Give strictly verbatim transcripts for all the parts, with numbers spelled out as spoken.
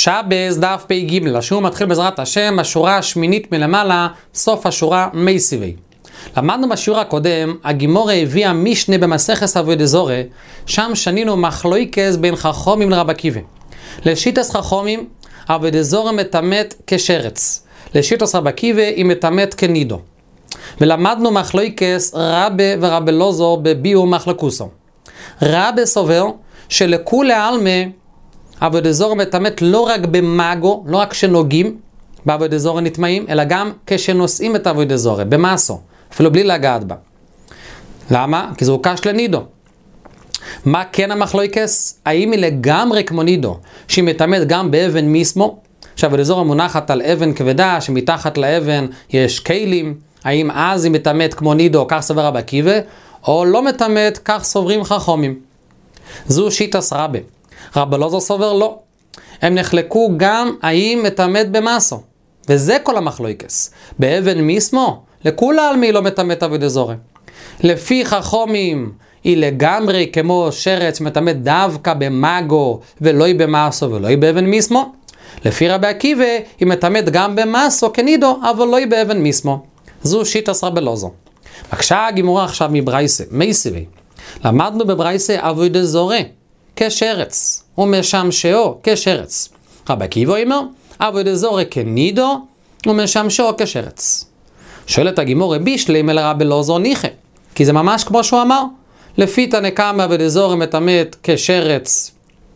שבס דף פי גימל, השיעור מתחיל בעזרת השם, השורה השמינית מלמעלה, סוף השורה מי סיבי. למדנו בשיעור הקודם, הגימורה הביאה משנה במסכת עבודת זרה, שם שנינו מחלוקת בין חכמים לרב עקיבא. לשיטת חכמים, עבודת זרה מטמאת כשרץ. לשיטת רב עקיבא היא מטמאת כנידו. ולמדנו מחלוקת רבי ורבי אלעזר בביאור מחלוקוסו. רבי סובר שלכולי עלמא עבודת זרה מטמאת לא רק במאגו, לא רק כשנוגעים בעבודת זרה נטמאים, אלא גם כשנושאים את עבודת זרה, במעשו, אפילו בלי לגעת בה. למה? כי זה הוקש לנידו. מה כן המחלוקת? האם היא לגמרי כמו נידו, שהיא מטמאת גם באבן מיסמו, שעבודת זרה מונחת על אבן כבדה, שמתחת לאבן יש כלים, האם אז היא מטמאת כמו נידו, כך סובר רב עקיבא, או לא מטמאת, כך סוברים חכמים. זו שיטת רבי. רב אלעזר סובר לא. הם נחלקו גם האם מטמאת במעשו. וזה כל המחלוקת. באבן מיסמו, לכולי עלמא היא לא מטמאת עבודת זרה. לפי חכמים היא לגמרי כמו שרץ שמטמאת דווקא במאגו, ולא היא במעשו ולא היא באבן מיסמו. לפי רבי עקיבא היא מטמאת גם במעשו כנידו, אבל לא היא באבן מיסמו. זו שיטת רב אלעזר. בבקשה הגימורה עכשיו מברייסה, מי סיבי. למדנו בברייסה עבודת זרה כשרץ, ומשמשהו כשרץ. רב עקיבא אומר, עבודת זרה כנידו, ומשמשהו כשרץ. שואלת הגימורה בישלמה לרב אלעזר ניחא, כי זה ממש כמו שהוא אמר. לפי תנקמה עבודת זרה מטמאת כשרץ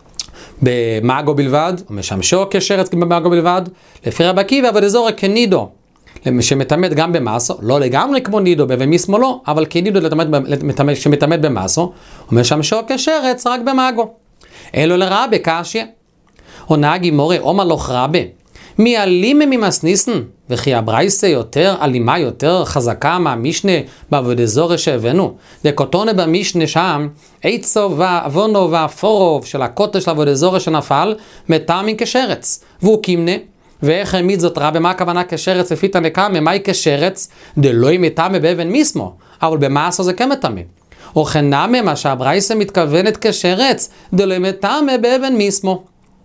במאגו בלבד, ומשמשהו כשרץ במאגו בלבד. לפי רב עקיבא עבודת זרה כנידו, שמטמאת גם במעשו, לא לגמרי כמו נידו, ומיסמו לא, אבל כנידו שמטמאת במעשו, ומשמשו כשרץ רק במאגו. אלו לרבי קשיא. עונה הגימורה, אומר לך רבי, מי אלימה ממסניסן, וכי הברייסה יותר אלימה, יותר חזקה מהמשנה בעבודת זרה שהבאנו. דקוטונה במשנה שם, עצו ועוונו והפורוב של הקוטש של עבודת זרה שנפל, מטמאים כשרץ, והוא קימנה. ואיך העמיד זאת רבי? מה הכוונה כשרץ לפי תנקמה? מהי כשרץ? דלא היא מטמא באבן מיסמו, אבל במעשו זה כן מטמא. או חנמי מה שהברייסה מתכוונת כשרץ, דלא היא מטמא באבן מיסמו.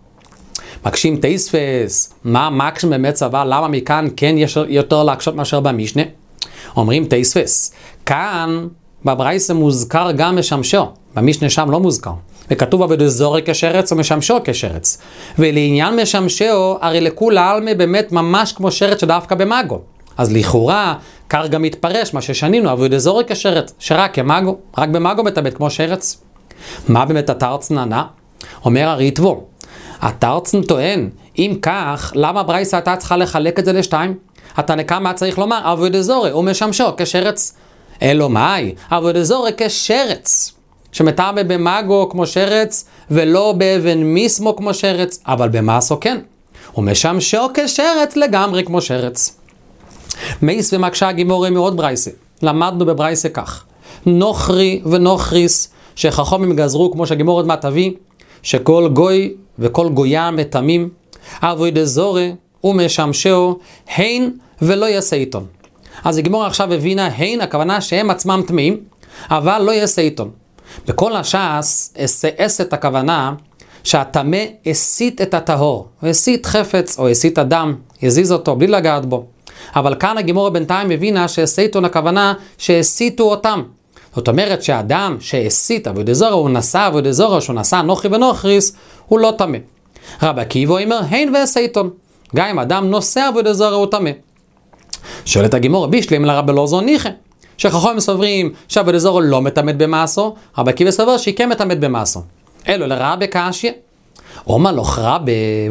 מקשים תייספס, מה מקשים באמת סבר? למה מכאן כן יש יותר להקשות מאשר במשנה? אומרים תייספס, כאן בברייסה מוזכר גם משמשו, במשנה שם לא מוזכר. וכתוב עבודת זרה כשרץ ומשמשו כשרץ. ולעניין משמשו, הרי לכולי עלמא באמת ממש כמו שרץ שדווקא במאגו. אז לכאורה, כך גם מתפרש מה ששנינו, עבודת זרה כשרץ, שרק כמאגו, רק במאגו מטמאת כמו שרץ. מה באמת התרצן ענה? אומר הריטב"א, התרצן טוען, אם כך, למה ברייסה הייתה צריכה לחלק את זה לשתיים? התנקמה צריך לומר, עבודת זרה ומשמשו כשרץ. אלו מאי, עבודת זרה כשרץ. שמטמא במאגו כמו שרץ, ולא באבן מיסמו כמו שרץ, אבל במעשו כן. ומשמשו כשרץ לגמרי כמו שרץ. מייס ומקשה הגימורה מאוד ברייסה. למדנו בברייסה כך. נוכרי ונוכריס, שחכמים גזרו כמו שהגימורה עוד מעט תביא, שכל גוי וכל גויה מטמאים, עבודת זרה ומשמשו, הן ולא יעשה איתון. אז הגימורה עכשיו הבינה, הן הכוונה שהם עצמם טמאים, אבל לא יעשה איתון. בכל הש"ס, אסת הכוונה שהטמא הסית את הטהור, הוא הסית חפץ או הסית אדם, יזיז אותו בלי לגעת בו. אבל כאן הגימורה בינתיים הבינה שהסיתון הכוונה שהסיתו אותם. זאת אומרת שהאדם שהסית עבודת זרה, הוא נשא עבודת זרה, שהוא נשא נוכרי ונוכריס, הוא לא טמא. רבי עקיבא אומר, הן והסיתון. גם אם אדם נושא עבודת זרה הוא טמא. שואלת הגימורה בישלמה לרבי אלעזר ניחא. שחכמים סוברים שעבודת זרה לא מטמאת במעשו, רבי עקיבא סובר שהיא כן מטמאת במעשו. אלו לרבי קשיא. אומר לך רבי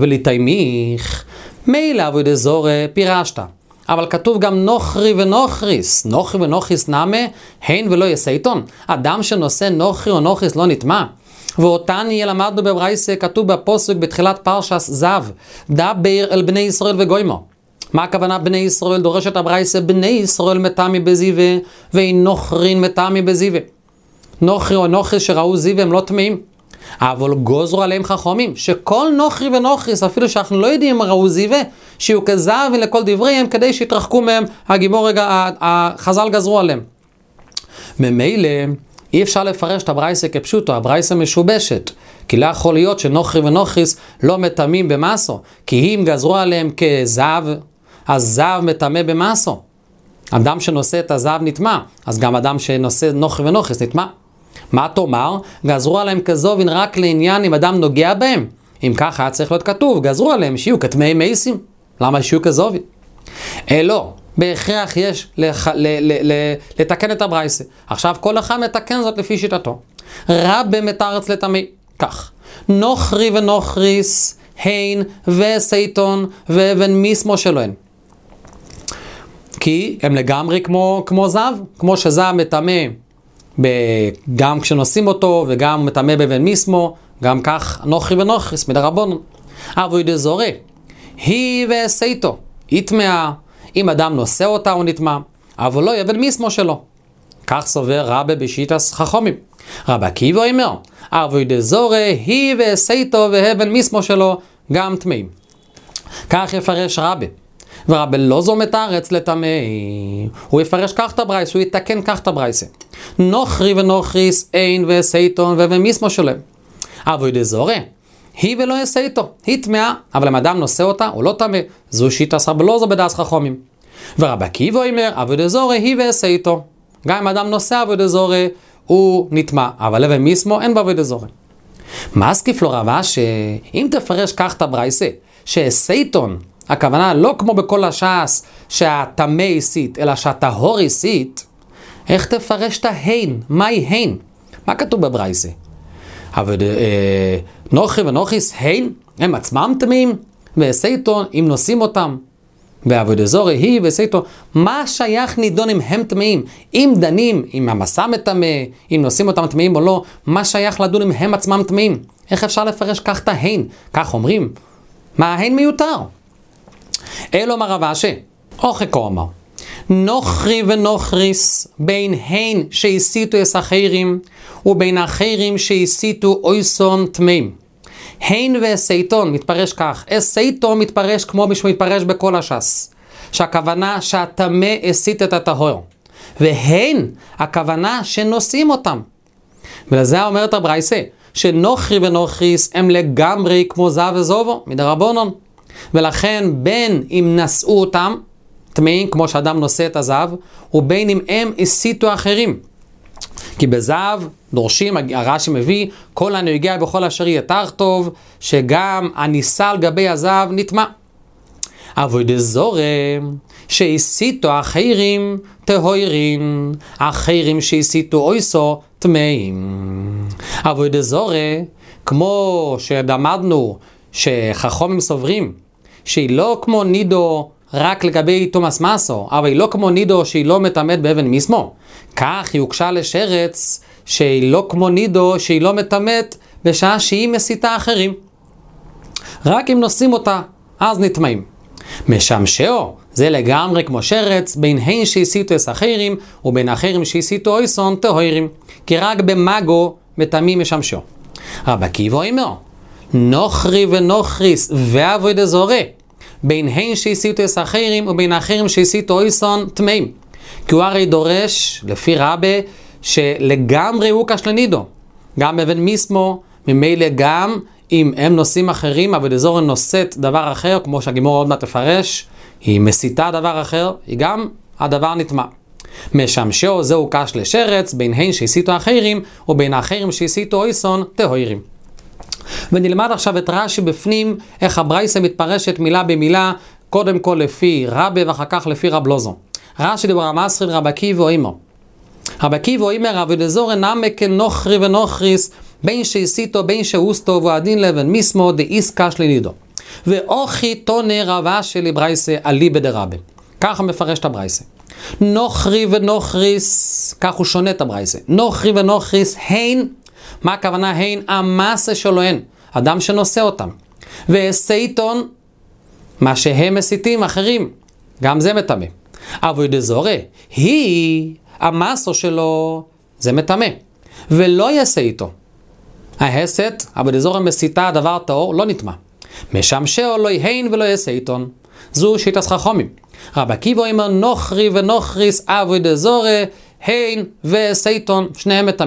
ולתימיך, מילא עבודת זרה פירשת, אבל כתוב גם נוכרי ונוכריס. נוכרי ונוכריס נמה, הן ולא יעשה איתון. אדם שנושא נוכרי או נוכריס לא נטמא. ואותן יהיה למדנו בברייסה, כתוב בפסוק בתחילת פרשת זב, דבר אל בני ישראל וגוימו. מה הכוונה בני ישראל? דורשת הברייסה, בני ישראל מטמא בזיווה, ואין נוכרין מטמא בזיווה. נוכרי או נוכרי שראו זיווה הם לא טמאים. אבל גוזרו עליהם חכמים, שכל נוכרי ונוכריס, אפילו שאנחנו לא יודעים ראו זיווה, שיהיו כזבים לכל דבריהם, כדי שיתרחקו מהם, הגימור, החז"ל גזרו עליהם. ממילא, אי אפשר לפרש את הברייסה כפשוטו, הברייסה משובשת. כי לא יכול להיות שנוכרי ונוכריס לא מטמאים במסו. כי אם גזרו עליהם כזהב, אז זהב מטמא במסו. אדם שנושא את הזהב נטמא, אז גם אדם שנושא נוכרי ונוכריס נטמא. מה תאמר? גזרו עליהם כזובין רק לעניין אם אדם נוגע בהם. אם ככה היה צריך להיות כתוב, גזרו עליהם שיהיו כטמאי מייסים. למה שיהיו כזובין? אה לא, בהכרח יש לח... ל... ל... ל... לתקן את הברייסה. עכשיו כל אחד מתקן זאת לפי שיטתו. רבי מתרץ לטמאי, כך. נוכרי ונוכריס, הין וסייטון ואבן מיסמו שלוהן. כי הם לגמרי כמו, כמו זהב, כמו שזהב מטמא גם כשנושאים אותו וגם מטמא באבן מיסמו, גם כך נוכרי ונוכריס מדרבנן. אבוידע זורע, היא וסייטו, היא טמאה, אם אדם נושא אותה הוא נטמא, אבל לא אבן מיסמו שלו. כך סובר רבי בשיטס חכמים. רבי עקיבא אומר, אבוידע זורע, היא וסייטו ואבן מיסמו שלו גם טמאים. כך יפרש רבי. ורבי לא זו מתרץ לטמאי, הוא יפרש כך את הברייסה, הוא יתקן כך את הברייסה. נוכרי ונוכריס, אין וסייטון ואבן מיסמו שלהם. אבוידע זורע, היא ולא יסייטו, היא טמאה, אבל אם אדם נושא אותה, הוא לא טמא. זו שיטס רבי לא זו בדעת חכמים. ורבי עקיבא אומר, אבוידע זורע, היא וסייטו. גם אם אדם נושא אבוידע זורע, הוא נטמא, אבל אבן מיסמו אין באבוידע זורע. מסקיף לו רבא שאם תפרש כך את הברייסה, שסייטון, הכוונה לא כמו בכל הש"ס שהטמא הסית, אלא שהטהור הסית, איך תפרש את ההין? מהי הין? מה כתוב בברייסה? אבל אה, נוכרי ונוכריס הין, הם עצמם טמאים, וסייטון, אם נושאים אותם, ועבודת זורע היא וסייטון, מה שייך נידון אם הם טמאים? אם דנים, אם המסע מטמא, אם נושאים אותם טמאים או לא, מה שייך לדון אם הם עצמם טמאים? איך אפשר לפרש כך את ההין? כך אומרים, מה ההין מיותר? אלו אמר רב אשי, אוכי כה אמר, נוכרי ונוכריס בין הין שהסיתו את החיירים ובין החיירים שהסיתו אויסון טמאים. הין וסייטון מתפרש כך, סייטון מתפרש כמו בשביל מתפרש בכל הש"ס, שהכוונה שהטמא הסית את הטהור, והין הכוונה שנושאים אותם. ולזה אומרת הברייסה, שנוכרי ונוכריס הם לגמרי כמו זהב וזובו מדרבנן. ולכן בין אם נשאו אותם טמאים כמו שאדם נושא את הזהב, ובין אם הם הסיתו אחרים. כי בזהב דורשים, הרש"י מביא, כל הנוגע בכל אשר יתר טוב, שגם הנישא על גבי הזהב נטמא. אבוידע זורע, שהסיתו אחרים טהורים, אחרים שהסיתו אויסו טמאים. אבוידע זורע, כמו שלמדנו שחכמים סוברים, שהיא לא כמו נידו רק לגבי תומאס מסו, אבל היא לא כמו נידו שהיא לא מטמאת באבן מיסמו. כך היא הוקשה לשרץ שהיא לא כמו נידו שהיא לא מטמאת בשעה שהיא מסיתה אחרים. רק אם נושאים אותה, אז נטמאים. משמשהו, זה לגמרי כמו שרץ בין הן שהסיתו את אחרים ובין אחרים שהסיתו אויסון טהורים. כי רק במגו מטמאים משמשהו. רבי עקיבא אומר, נוכרי ונוכריס ועבודת זורע, בין הן שהסיתו את אחרים ובין אחרים שהסיתו אויסון טמאים. כי הוא הרי דורש, לפי רבי, שלגמרי הוא כשלנידו. גם אבן מיסמו, ממילא גם אם הם נושאים אחרים, עבודת זורע נושאת דבר אחר, כמו שהגימור עוד מעט תפרש, היא מסיתה דבר אחר, היא גם הדבר נטמא. משמשהו זהו קש לשרץ, בין הן שהסיתו אחרים ובין האחרים שהסיתו אויסון טהורים. ונלמד עכשיו את רש"י בפנים, איך הברייסה מתפרשת מילה במילה, קודם כל לפי רבי ואחר כך לפי רב לוזו. רש"י דבר המסחין רבי עקיבא אומר. רבי עקיבא אומר, אבודת זורע נמי כנוכרי ונוכריס, בין שהסיתו בין שהוסתו ועדין לבן מיסמו דאיס קש לנידו. ואוכי תונה רב אשי לברייסה אליבא דרבי. ככה מפרש את הברייסה. נוכרי ונוכריס, כך הוא שונה את הברייסה. נוכרי ונוכריס הן, מה הכוונה הן? המסה שלוהן, אדם שנושא אותם. וסייטון, מה שהם מסיתים אחרים, גם זה מטמא. אבודת זורע, היא, המסה שלו, זה מטמא. ולא יעשה איתו. ההסת, אבודת זורע מסיתה דבר טהור, לא נטמא. משמשהו לא יהין ולא יעשה איתון. זו שיטת חכמים. רבי עקיבא אומר, נוכרי ונוכריס אבודת זורע, הין וסייטון, שניהם מטמאים.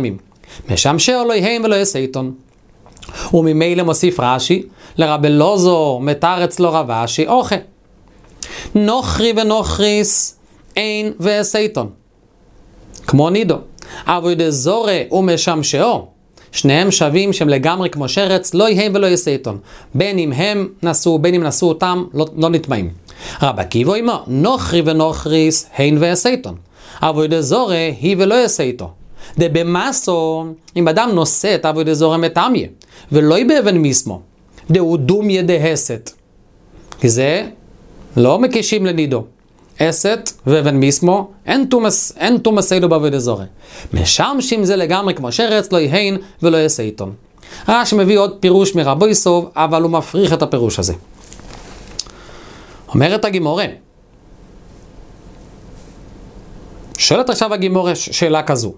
משמשהו לא יהם ולא יסייתון. וממילא מוסיף רש"י, לרבי אלעזר מתרץ לו רב אשי, אוכל. נוכרי ונוכריס אין והסייתון. כמו נידו. עבודה זורה ומשמשהו, שניהם שווים שהם לגמרי כמו שרץ, לא יהם ולא יסייתון. בין אם הם נשאו, בין אם נשאו אותם, לא, לא נטמעים. רב עקיבא אומר, נוכרי ונוכריס אין והסייתון. עבודה זורה היא ולא יסייתו. דבמסו, אם אדם נושא את עבודה זורה מטעמיה, ולא באבן מיסמו, דהו דומיה דהסת. כי זה לא מקישים לנידו. אסת ואבן מיסמו, אין תומס, אין תומס אלו בעבודה זורה. משמשים זה לגמרי כמו שרץ, לא יהין ולא יסייתון. רש"י מביא עוד פירוש מרבי סוב, אבל הוא מפריך את הפירוש הזה. אומרת הגימורה, שואלת עכשיו הגימורה שאלה כזו.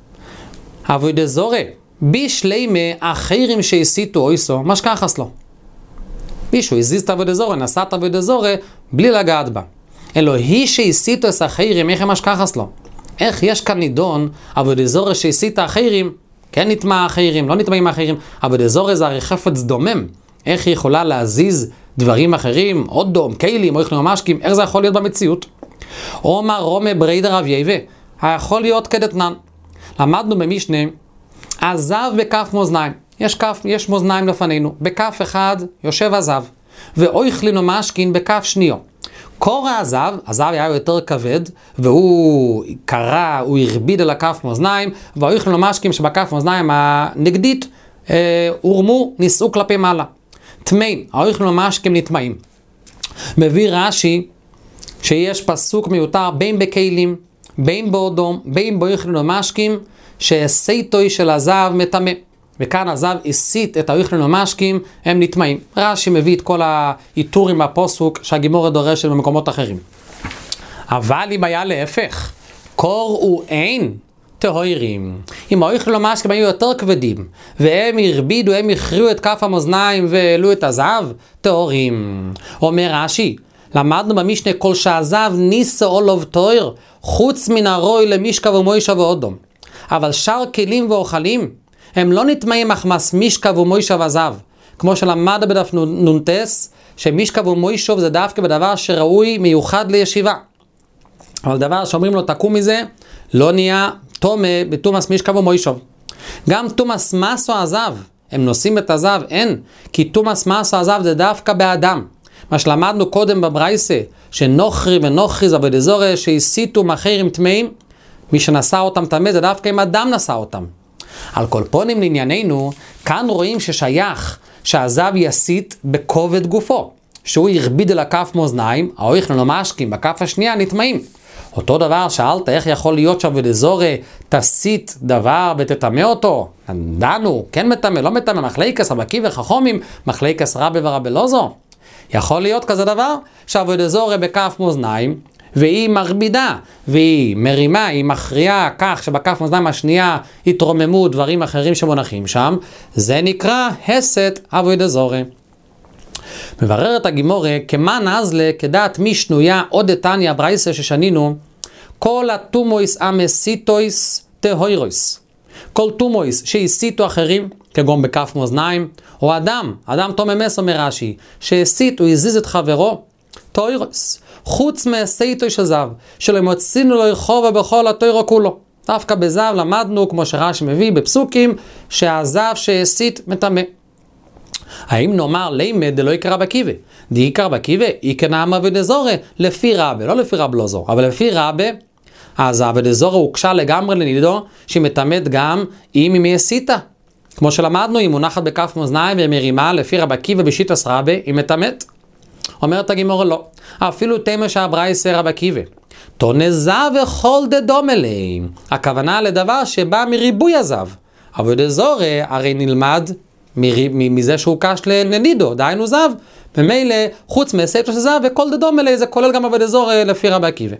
עבודה זורה, בשלימה אחרים שהסיתו אויסו, מה שכחס לו. מישהו הזיז את עבודה זורה, נשא את עבודה זורה, בלי לגעת בה. אלו היא שהסיתו את אחרים, איך מה שכחס לו. איך יש כאן נידון, עבודה זורה שהסיתו אחרים, כן נטמע אחרים, לא נטמעים אחרים. עבודה זורה זה הרי חפץ דומם. איך היא יכולה להזיז דברים אחרים, עוד דום, קיילים, או איך נמשקים, איך זה יכול להיות במציאות? אומר רומא בריידר רב יהיבה, היכול להיות כדתנן. למדנו במשנה, עזב בכף מאזניים. יש כף, יש מאזניים לפנינו. בכף אחד יושב עזב, ואויכלין ומשכין בכף שניו. קור העזב, עזב היה יותר כבד, והוא קרא, הוא הרביד על הכף מאזניים, והאויכלין ומשכין שבכף מאזניים הנגדית, אה, הורמו, נישאו כלפי מעלה. תמיין, האויכלין ומשכין נטמעים. מביא רש"י, שיש פסוק מיותר בין בכלים, בין באודום, בין באויכלין ומשכין, שהסייתוי של עזב מטמא. וכאן עזב הסיט את האויכלין ומשכין, הם נטמעים. רש"י מביא את כל האיתורים מהפסוק שהגימורה דורשת במקומות אחרים. אבל אם היה להפך, קור ואין טהורים. אם האויכלין ומשכין היו יותר כבדים, והם הרבידו, הם הכריעו את כף המאזניים והעלו את עזב, טהורים. אומר רש"י, למדנו במשנה כל שעזב ניסו אולוב טהור, חוץ מן הרוי למשקה ומוישה ואודום. אבל שאר כלים ואוכלים, הם לא נטמעים מחמס משקה ומוישה ועזב. כמו שלמד בדף נונטס, שמשקה ומוישה זה דווקא בדבר שראוי מיוחד לישיבה. אבל דבר שאומרים לו תקום מזה, לא נהיה תומה בתומס משקה ומוישה. גם תומס מסו עזב, הם נושאים את עזב, אין. כי תומס מסו עזב זה דווקא באדם. מה שלמדנו קודם בברייסה, שנוכרי ונוכרי זה עבודה זורה, שהסיתו מאחרים טמאים, מי שנשא אותם טמא זה דווקא אם אדם נשא אותם. על כל פונים לענייננו, כאן רואים ששייך שעזב יסית בכובד גופו, שהוא הרביד על הכף מאזניים, האויכלין ומשכין בכף השנייה נטמעים. אותו דבר שאלת איך יכול להיות שעבודה זורה תסית דבר ותטמא אותו? דנו, כן מטמא, לא מטמא, מחלקס רבי עקיבא וחכמים, מחלקס רבי ורבי אלעזר. יכול להיות כזה דבר שעבודה זורה בכף מאזניים, והיא מרבידה, והיא מרימה, היא מכריעה כך שבכף מאזניים השנייה יתרוממו דברים אחרים שמונחים שם, זה נקרא הסת עבודה זורה. מבררת הגימורה, כמה נזלה כדעת מי שנויה עוד דתניא ברייסה ששנינו, כל התומויס המסיתויס טהוירויס. כל תומויס שהסיתו אחרים, כגון בכף מאזניים, או אדם, אדם תוממס אומר רש"י, שהסית הוא הזיז את חברו, טהוירויס. חוץ מהסייתוי של זב, שלא מוצאינו לו יחובה בכל התוירו כולו. דווקא בזב למדנו, כמו שרש"י מביא בפסוקים, שהזב שהסית מטמא. האם נאמר לימד דלא יקרא רבי עקיבא? דאיקרא רבי עקיבא, איקרא עבודה זורה, לפי רבי, לא לפי רבי אלעזר, אבל לפי רבי, אז עבודה זורה הוקשה לגמרי לנידו, שהיא מטמאת גם אם היא הסיתה. כמו שלמדנו, היא מונחת בכף מאזניים ומרימה, לפי רבי עקיבא בשיטת רבי, היא מטמאת. אומרת הגימורה לא. אפילו תימא שהברייסה רבי עקיבא. תונזה וכל דדומה להם. הכוונה לדבר שבא מריבוי הזב. עבודה זורה הרי נלמד מזה שהוא קש לנידו, דהיינו זב. ומילא חוץ מהסייתו של זב וכל דדומה להם זה כולל גם עבודה זורה לפי רבי עקיבא.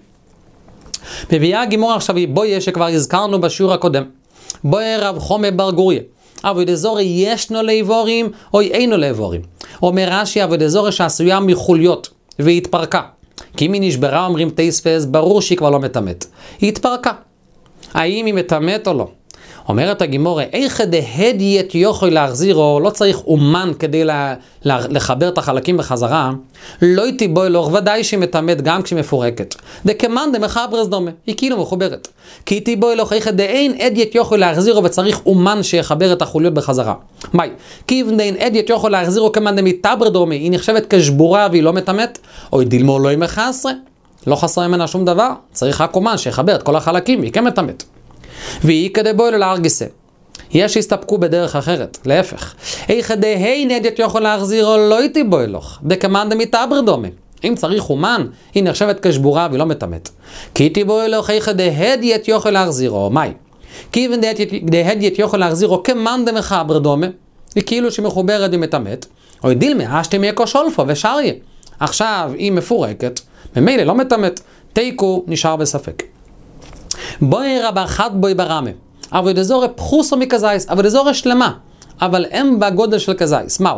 מביאה הגימורה עכשיו בויה שכבר הזכרנו בשיעור הקודם. בויה רב חומא בר גוריה. עבודה זורה ישנו לאיבורים או אינו לאיבורים. אומר רש"י עבודה זורה שעשויה מחוליות והיא התפרקה. כי אם היא נשברה אומרים תייספס, ברור שהיא כבר לא מטמאת. היא התפרקה. האם היא מטמאת או לא? אומרת הגימורה, איך דהדיית יוכל להחזירו, לא צריך אומן כדי לה, לה, לחבר את החלקים בחזרה, לא תיבוי לו, ודאי שהיא מתאמת גם כשהיא מפורקת. דקמן דמחברס דומה, היא כאילו מחוברת. כי תיבוי לו, איך דאין אדיית יוכל להחזירו, וצריך אומן שיחבר את החוליות בחזרה. מאי? כי אם דאין אדיית יוכל להחזירו כמן דמיטבר דומה, היא נחשבת כשבורה והיא לא מתאמת, או דילמו לא עם חסרה, לא חסר ממנה שום דבר, צריך רק אומן שיחבר את כל החלקים, והיא כן מתאמת. והיא כדי בוי לו להרגיסה. יש שהסתפקו בדרך אחרת, להפך. איך דהי נדיית יוכל להחזירו לא איתי בוי לך, דקמן דמיטבר דומה. אם צריך אומן, היא נחשבת כשבורה והיא לא מתאמת. כי איתי בוי לך, איך דהדיית יוכל להחזירו, מאי? כי אם דהדיית יוכל להחזירו כמן דמחבר דומה, היא כאילו שמחוברת ומתאמת, או דילמה, אשתי מיקו שולפו ושריה. עכשיו היא מפורקת, ממילא לא מתאמת, תיקו נשאר בספק. בואי רבה חד בואי ברמה, אבל דזורי פחוסו מכזייס, אבל דזורי שלמה, אבל הם בגודל של כזייס, מהו?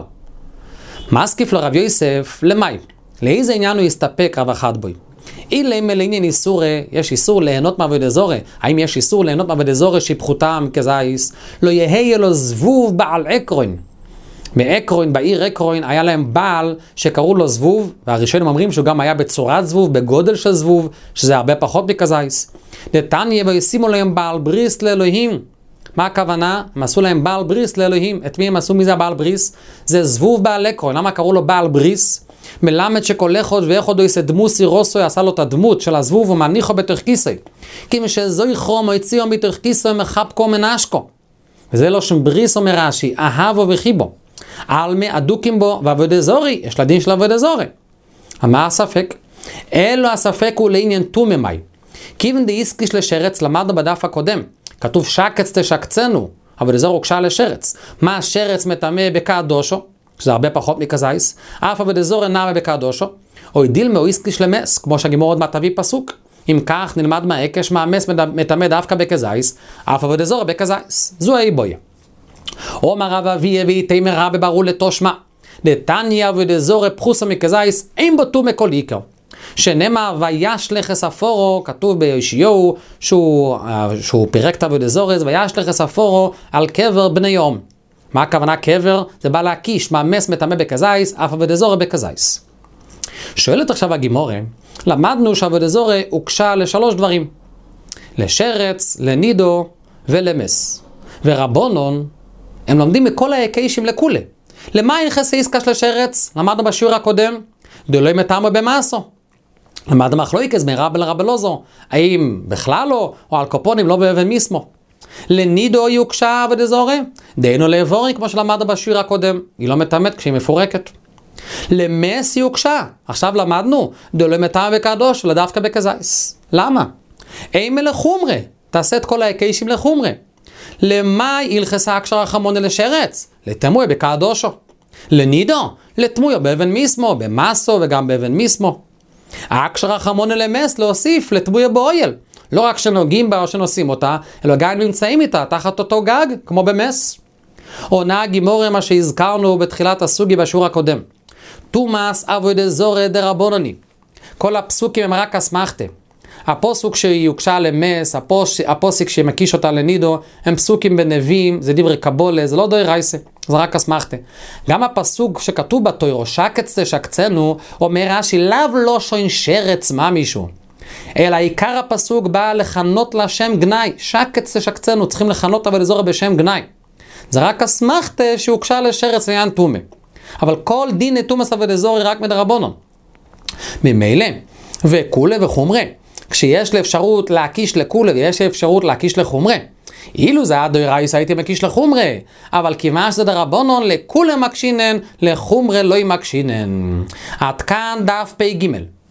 מסקיף לרב יוסף, למאי? לאיזה עניין הוא יסתפק רבה חד בואי? אילי מלעניין איסורי, יש איסור ליהנות מעבוד אזורי, האם יש איסור ליהנות מעבוד אזורי שהיא פחותה מכזייס? לא יהיה לו זבוב בעל עקרון. מאקרוין, בעיר אקרוין, היה להם בעל שקראו לו זבוב, והראשונים אומרים שהוא גם היה בצורת זבוב, בגודל של זבוב, שזה הרבה פחות מכזייס. נתניה וישימו להם בעל בריס לאלוהים. מה הכוונה? הם עשו להם בעל בריס לאלוהים. את מי הם עשו? מי זה הבעל בריס? זה זבוב בעל אקרוין. למה קראו לו בעל בריס? מלמד שכל אחד ואחד יעשה דמוסי רוסו, עשה לו את הדמות של הזבוב ומניחו בתוך כיסוי. כי משזוי חום או הציעו מתוך כיסוי מחבקו מנשקו. וזה לא שם בריס אומר רש"י, אהבו וחיבו. אלמי אדוקים בו ועבודי זורי, יש לדין של עבודי זורי. מה הספק? אלו הספק הוא לעניין תוממי. כיוון דאיסקיש לשרץ, למדנו בדף הקודם. כתוב שקץ תשקצנו, עבודי זורי הוקשה לשרץ. מה השרץ מטמא בקדושו? שזה הרבה פחות מכזייס. אף עבודי זורי נמא בקדושו. או דילמה או איסקיש למס, כמו שהגימור עוד מעט תביא פסוק. אם כך נלמד מהעקש, מה המס מטמא דווקא בכזייס, אף עבודי זורי בכזייס. זו אי בויה. אומר רב אביה ואיתי מרבה ברור לתושמה, נתניה ודזורי פחוסה מכזייס, אין בו תומא כל עיקר. שנאמר וישלח אספורו, כתוב בישעיהו שהוא, שהוא פירק את ודזורז, וישלח אספורו על קבר בני יום. מה הכוונה קבר? זה בא להקיש, מה מס מטמא בכזייס, אף ודזורי בכזייס. שואלת עכשיו הגימורה, למדנו שהוודזורי הוקשה לשלוש דברים, לשרץ, לנידו ולמס. ורבונון, הם לומדים מכל ההיקשים לכולה. למה יחסי עסקה של השרץ? למדנו בשיעור הקודם, דלוי מטעמו במאסו. למדנו מחלוקת מרב לרב אלעזר, האם בכלל לא, או על קופונים לא באבן מיסמו. לנידו יוקשה ודזורי, דהיינו לעבורי, כמו שלמדנו בשיעור הקודם, היא לא מטמאת כשהיא מפורקת. למס יוקשה, עכשיו למדנו, דלוי מטעמו בקדוש, ולדווקא בכזייס. למה? אימה לחומרה, תעשה את כל ההיקשים לחומרה. למה ילחסה הקשר החמונה לשרץ? לתמוי בקדושו. לנידו? לתמוי באבן מיסמו, במסו וגם באבן מיסמו. הקשר החמונה למס להוסיף לתמוי באויל. לא רק שנוגעים בה או שנושאים אותה, אלא גם נמצאים איתה תחת אותו גג, כמו במס. עונה הגימורה מה שהזכרנו בתחילת הסוגי בשיעור הקודם. תומאס עבודי זורי דרבונני. כל הפסוקים הם רק אסמכתה. הפוסוק שיוקשה למס, הפוס, הפוסק שמקיש אותה לנידו, הם פסוקים בנביאים, זה דברי קבולה, זה לא דוי רייסה, זה רק אסמכתה. גם הפסוק שכתוב בתוירו, שקץ תשקצנו, אומר רש"י, לאו לא שוין שרץ מה מישהו. אלא עיקר הפסוק בא לכנות לשם גנאי, שקץ תשקצנו, צריכים לכנות אבל אזור בשם גנאי. זה רק אסמכתה שהוקשה לשרץ ויען תומה. אבל כל דין תומאס עבד אזורי רק מדרבנן. ממילא, וכולה וחומרה. כשיש לאפשרות להקיש לכולה ויש אפשרות להקיש לחומרה. אילו זה היה דוירייס הייתי מקיש לחומרה, אבל כיוון שזה דרבנן לכולה מקשינן, לחומרה לא מקשינן. עד כאן דף פי ג'.